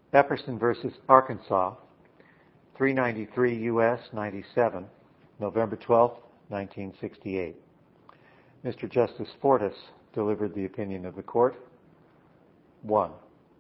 Epperson versus Arkansas, 393 U.S. 97, November 12, 1968. Mr. Justice Fortas delivered the opinion of the Court. 1.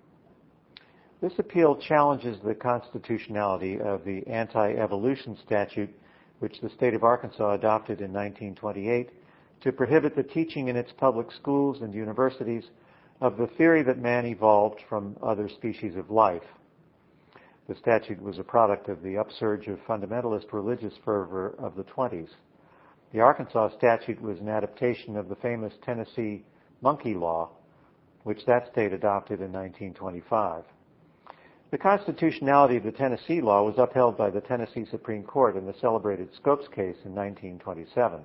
This appeal challenges the constitutionality of the anti-evolution statute which the state of Arkansas adopted in 1928 to prohibit the teaching in its public schools and universities of the theory that man evolved from other species of life. The statute was a product of the upsurge of fundamentalist religious fervor of the 20s. The Arkansas statute was an adaptation of the famous Tennessee monkey law, which that state adopted in 1925. The constitutionality of the Tennessee law was upheld by the Tennessee Supreme Court in the celebrated Scopes case in 1927.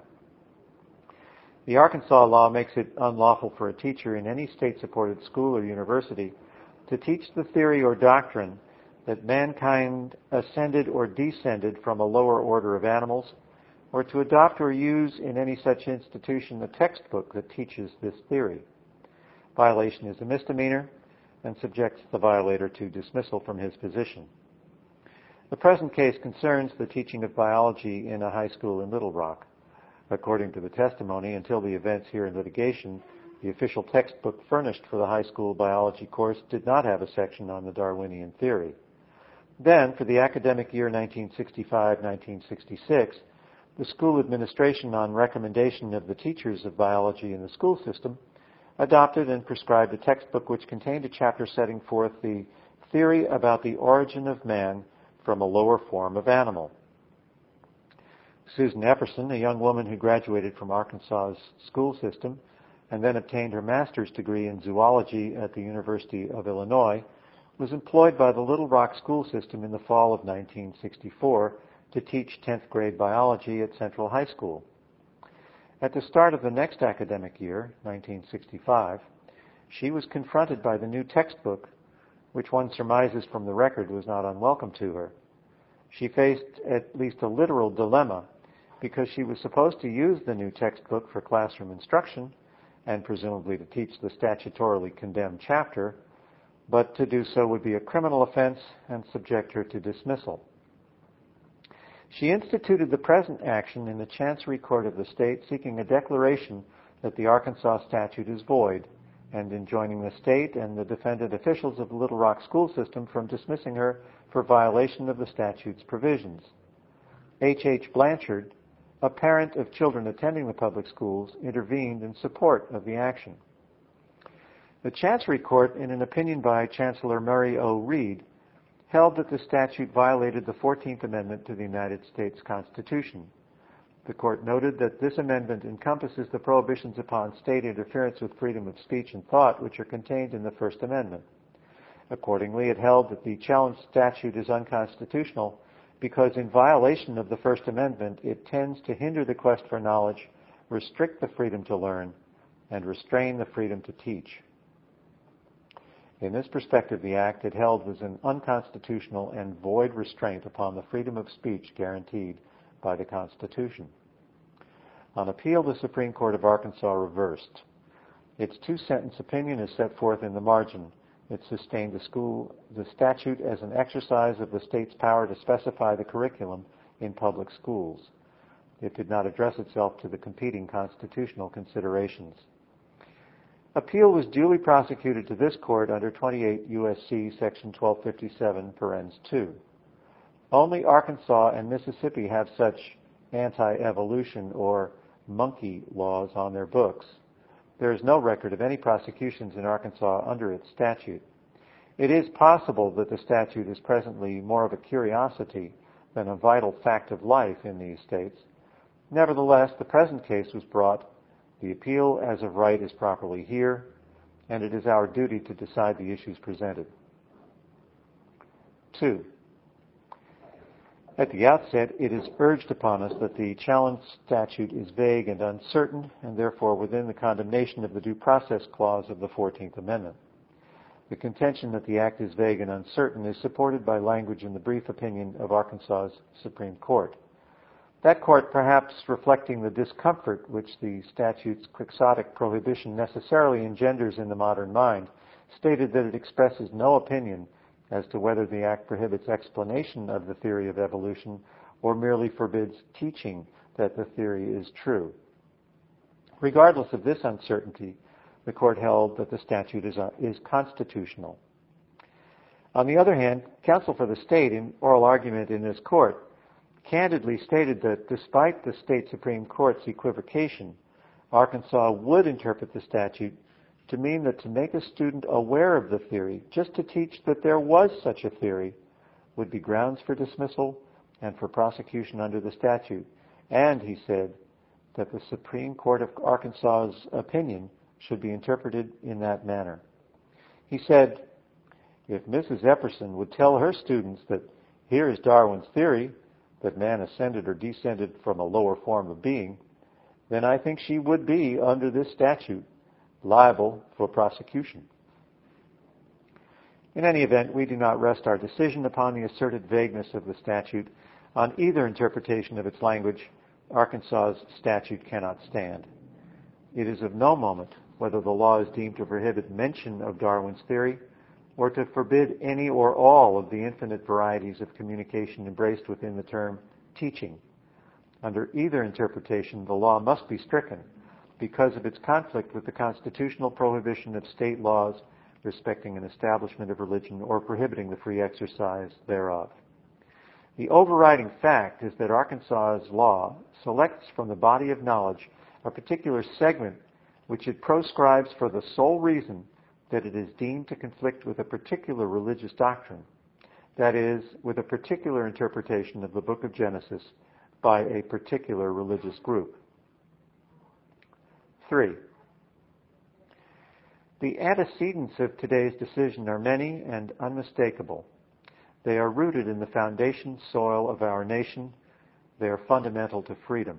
The Arkansas law makes it unlawful for a teacher in any state-supported school or university to teach the theory or doctrine that mankind ascended or descended from a lower order of animals, or to adopt or use in any such institution a textbook that teaches this theory. Violation is a misdemeanor and subjects the violator to dismissal from his position. The present case concerns the teaching of biology in a high school in Little Rock. According to the testimony, until the events here in litigation, the official textbook furnished for the high school biology course did not have a section on the Darwinian theory. Then, for the academic year 1965-1966, the school administration, on recommendation of the teachers of biology in the school system, adopted and prescribed a textbook which contained a chapter setting forth the theory about the origin of man from a lower form of animal. Susan Epperson, a young woman who graduated from Arkansas's school system and then obtained her master's degree in zoology at the University of Illinois, was employed by the Little Rock school system in the fall of 1964 to teach 10th grade biology at Central High School. At the start of the next academic year, 1965, she was confronted by the new textbook, which one surmises from the record was not unwelcome to her. She faced at least a literal dilemma because she was supposed to use the new textbook for classroom instruction and presumably to teach the statutorily condemned chapter, but to do so would be a criminal offense and subject her to dismissal. She instituted the present action in the Chancery Court of the state seeking a declaration that the Arkansas statute is void and enjoining the state and the defendant officials of the Little Rock school system from dismissing her for violation of the statute's provisions. H. Blanchard, a parent of children attending the public schools, intervened in support of the action. The Chancery Court, in an opinion by Chancellor Murray O. Reed, held that the statute violated the 14th Amendment to the United States Constitution. The Court noted that this amendment encompasses the prohibitions upon state interference with freedom of speech and thought which are contained in the First Amendment. Accordingly, it held that the challenged statute is unconstitutional because in violation of the First Amendment, it tends to hinder the quest for knowledge, restrict the freedom to learn, and restrain the freedom to teach. In this perspective, the act it held was an unconstitutional and void restraint upon the freedom of speech guaranteed by the Constitution. On appeal, the Supreme Court of Arkansas reversed. Its two-sentence opinion is set forth in the margin. It sustained the statute as an exercise of the state's power to specify the curriculum in public schools. It did not address itself to the competing constitutional considerations. Appeal was duly prosecuted to this court under 28 U.S.C. section 1257, parens 2. Only Arkansas and Mississippi have such anti-evolution or monkey laws on their books. There is no record of any prosecutions in Arkansas under its statute. It is possible that the statute is presently more of a curiosity than a vital fact of life in these states. Nevertheless, the present case was brought. The appeal as of right is properly here, and it is our duty to decide the issues presented. 2. At the outset, it is urged upon us that the challenged statute is vague and uncertain, and therefore within the condemnation of the Due Process Clause of the 14th Amendment. The contention that the act is vague and uncertain is supported by language in the brief opinion of Arkansas's Supreme Court. That court, perhaps reflecting the discomfort which the statute's quixotic prohibition necessarily engenders in the modern mind, stated that it expresses no opinion as to whether the act prohibits explanation of the theory of evolution or merely forbids teaching that the theory is true. Regardless of this uncertainty, the court held that the statute is constitutional. On the other hand, counsel for the state, in oral argument in this court, candidly stated that despite the state Supreme Court's equivocation, Arkansas would interpret the statute to mean that to make a student aware of the theory, just to teach that there was such a theory, would be grounds for dismissal and for prosecution under the statute. And, he said, that the Supreme Court of Arkansas's opinion should be interpreted in that manner. He said, if Mrs. Epperson would tell her students that here is Darwin's theory, that man ascended or descended from a lower form of being, then I think she would be, under this statute, liable for prosecution. In any event, we do not rest our decision upon the asserted vagueness of the statute. On either interpretation of its language, Arkansas's statute cannot stand. It is of no moment whether the law is deemed to prohibit mention of Darwin's theory or to forbid any or all of the infinite varieties of communication embraced within the term teaching. Under either interpretation, the law must be stricken because of its conflict with the constitutional prohibition of state laws respecting an establishment of religion or prohibiting the free exercise thereof. The overriding fact is that Arkansas's law selects from the body of knowledge a particular segment which it proscribes for the sole reason that it is deemed to conflict with a particular religious doctrine, that is, with a particular interpretation of the book of Genesis by a particular religious group. 3. The antecedents of today's decision are many and unmistakable. They are rooted in the foundation soil of our nation. They are fundamental to freedom.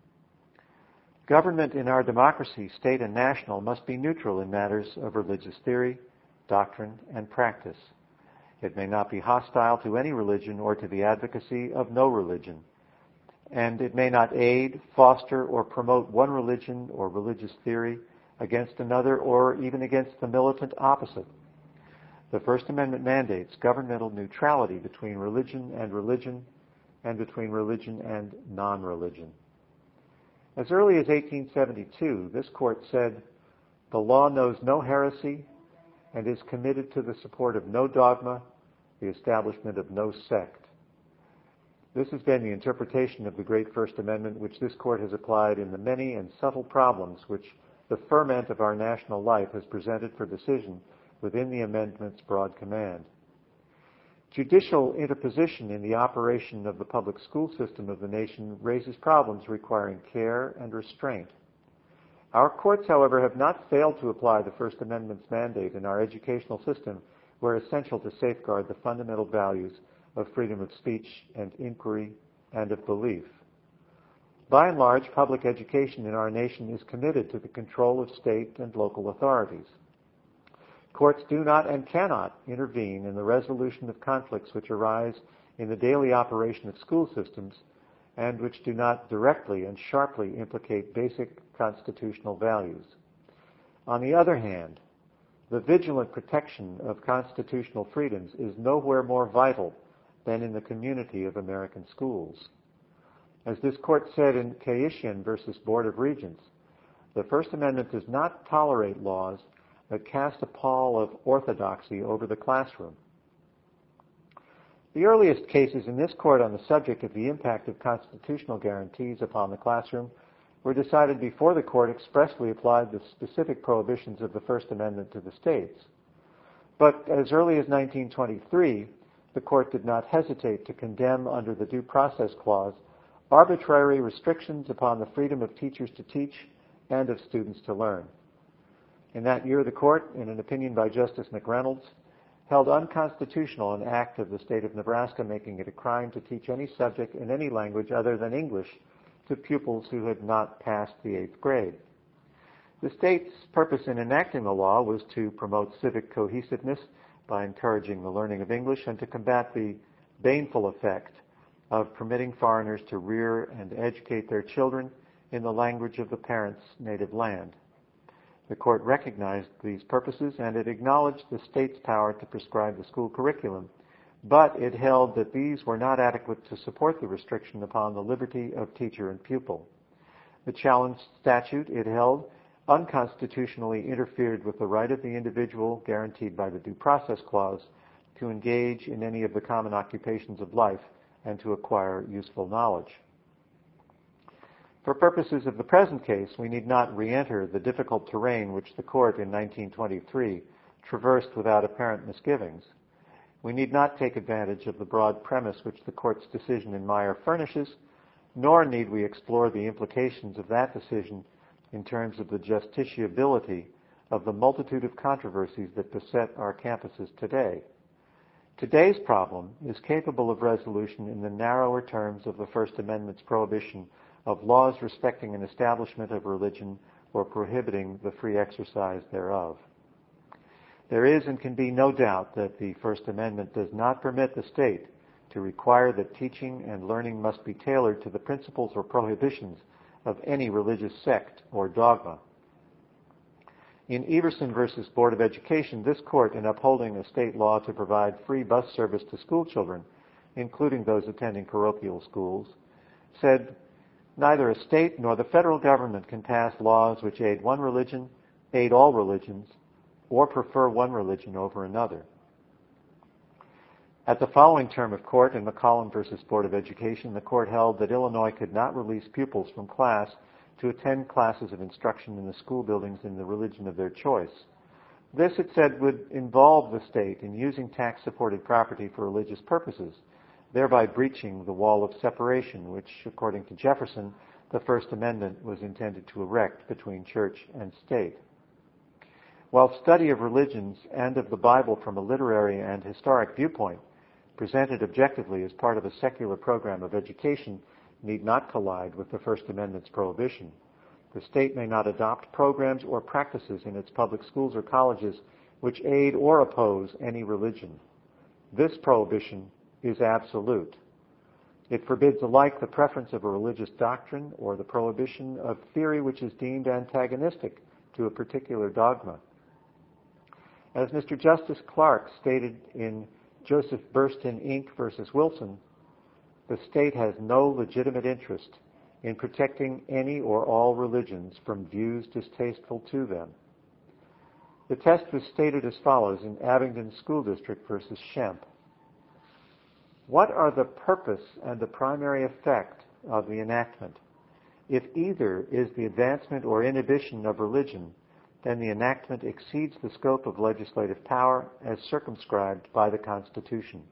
Government in our democracy, state and national, must be neutral in matters of religious theory, doctrine, and practice. It may not be hostile to any religion or to the advocacy of no religion. And it may not aid, foster, or promote one religion or religious theory against another or even against the militant opposite. The First Amendment mandates governmental neutrality between religion and between religion and non-religion. As early as 1872, this court said, "The law knows no heresy and is committed to the support of no dogma, the establishment of no sect." This has been the interpretation of the great First Amendment which this court has applied in the many and subtle problems which the ferment of our national life has presented for decision within the amendment's broad command. Judicial interposition in the operation of the public school system of the nation raises problems requiring care and restraint. Our courts, however, have not failed to apply the First Amendment's mandate in our educational system where essential to safeguard the fundamental values of freedom of speech and inquiry and of belief. By and large, public education in our nation is committed to the control of state and local authorities. Courts do not and cannot intervene in the resolution of conflicts which arise in the daily operation of school systems and which do not directly and sharply implicate basic constitutional values. On the other hand, the vigilant protection of constitutional freedoms is nowhere more vital than in the community of American schools. As this court said in Kaishian versus Board of Regents, the First Amendment does not tolerate laws that cast a pall of orthodoxy over the classroom. The earliest cases in this court on the subject of the impact of constitutional guarantees upon the classroom were decided before the court expressly applied the specific prohibitions of the First Amendment to the states. But as early as 1923, the court did not hesitate to condemn under the Due Process Clause arbitrary restrictions upon the freedom of teachers to teach and of students to learn. In that year, the court, in an opinion by Justice McReynolds, held unconstitutional an act of the state of Nebraska making it a crime to teach any subject in any language other than English to pupils who had not passed the 8th grade. The state's purpose in enacting the law was to promote civic cohesiveness by encouraging the learning of English and to combat the baneful effect of permitting foreigners to rear and educate their children in the language of the parents' native land. The court recognized these purposes and it acknowledged the state's power to prescribe the school curriculum, but it held that these were not adequate to support the restriction upon the liberty of teacher and pupil. The challenged statute, it held, unconstitutionally interfered with the right of the individual guaranteed by the Due Process Clause to engage in any of the common occupations of life and to acquire useful knowledge. For purposes of the present case, we need not re-enter the difficult terrain which the court in 1923 traversed without apparent misgivings. We need not take advantage of the broad premise which the court's decision in Meyer furnishes, nor need we explore the implications of that decision in terms of the justiciability of the multitude of controversies that beset our campuses today. Today's problem is capable of resolution in the narrower terms of the First Amendment's prohibition of laws respecting an establishment of religion or prohibiting the free exercise thereof. There is and can be no doubt that the First Amendment does not permit the state to require that teaching and learning must be tailored to the principles or prohibitions of any religious sect or dogma. In Everson versus Board of Education, this court, in upholding a state law to provide free bus service to school children, including those attending parochial schools, said, "Neither a state nor the federal government can pass laws which aid one religion, aid all religions, or prefer one religion over another." At the following term of court in McCollum versus Board of Education, the court held that Illinois could not release pupils from class to attend classes of instruction in the school buildings in the religion of their choice. This, it said, would involve the state in using tax-supported property for religious purposes, thereby breaching the wall of separation which, according to Jefferson, the First Amendment was intended to erect between church and state. While study of religions and of the Bible from a literary and historic viewpoint, presented objectively as part of a secular program of education, need not collide with the First Amendment's prohibition. The state may not adopt programs or practices in its public schools or colleges which aid or oppose any religion. This prohibition is absolute. It forbids alike the preference of a religious doctrine or the prohibition of theory which is deemed antagonistic to a particular dogma. As Mr. Justice Clark stated in Joseph Burstyn, Inc. versus Wilson, the state has no legitimate interest in protecting any or all religions from views distasteful to them. The test was stated as follows in Abingdon School District versus Schempp. What are the purpose and the primary effect of the enactment? If either is the advancement or inhibition of religion, then the enactment exceeds the scope of legislative power as circumscribed by the Constitution.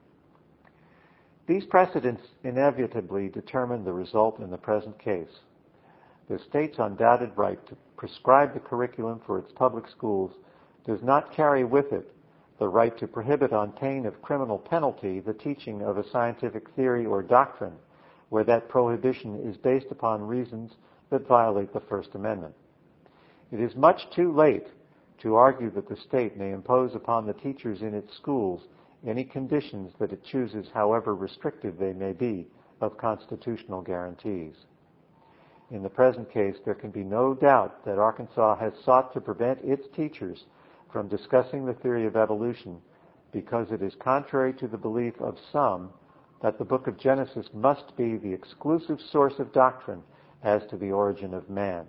These precedents inevitably determine the result in the present case. The state's undoubted right to prescribe the curriculum for its public schools does not carry with it the right to prohibit on pain of criminal penalty the teaching of a scientific theory or doctrine where that prohibition is based upon reasons that violate the First Amendment. It is much too late to argue that the state may impose upon the teachers in its schools any conditions that it chooses, however restrictive they may be, of constitutional guarantees. In the present case, there can be no doubt that Arkansas has sought to prevent its teachers from discussing the theory of evolution because it is contrary to the belief of some that the book of Genesis must be the exclusive source of doctrine as to the origin of man.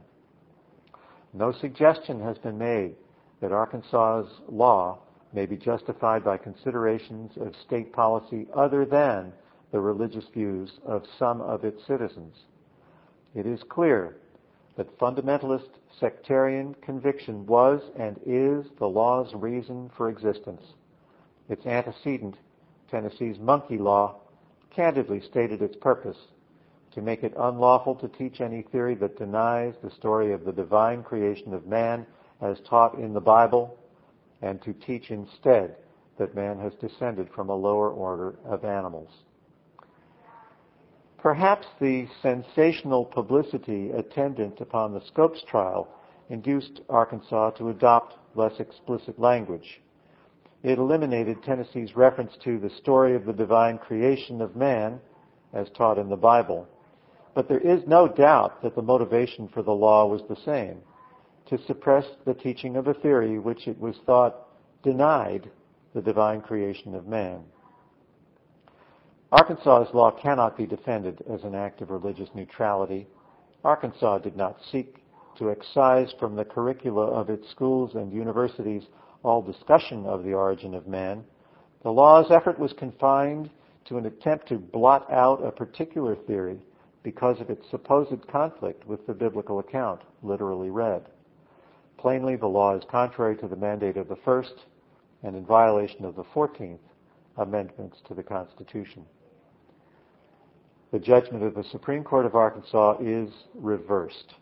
No suggestion has been made that Arkansas's law may be justified by considerations of state policy other than the religious views of some of its citizens. It is clear that fundamentalist sectarian conviction was and is the law's reason for existence. Its antecedent, Tennessee's Monkey Law, candidly stated its purpose: to make it unlawful to teach any theory that denies the story of the divine creation of man as taught in the Bible, and to teach instead that man has descended from a lower order of animals. Perhaps the sensational publicity attendant upon the Scopes trial induced Arkansas to adopt less explicit language. It eliminated Tennessee's reference to the story of the divine creation of man as taught in the Bible. But there is no doubt that the motivation for the law was the same. to suppress the teaching of a theory which it was thought denied the divine creation of man. Arkansas's law cannot be defended as an act of religious neutrality. Arkansas did not seek to excise from the curricula of its schools and universities all discussion of the origin of man. The law's effort was confined to an attempt to blot out a particular theory because of its supposed conflict with the biblical account, literally read. Plainly, the law is contrary to the mandate of the First and in violation of the 14th Amendments to the Constitution. The judgment of the Supreme Court of Arkansas is reversed.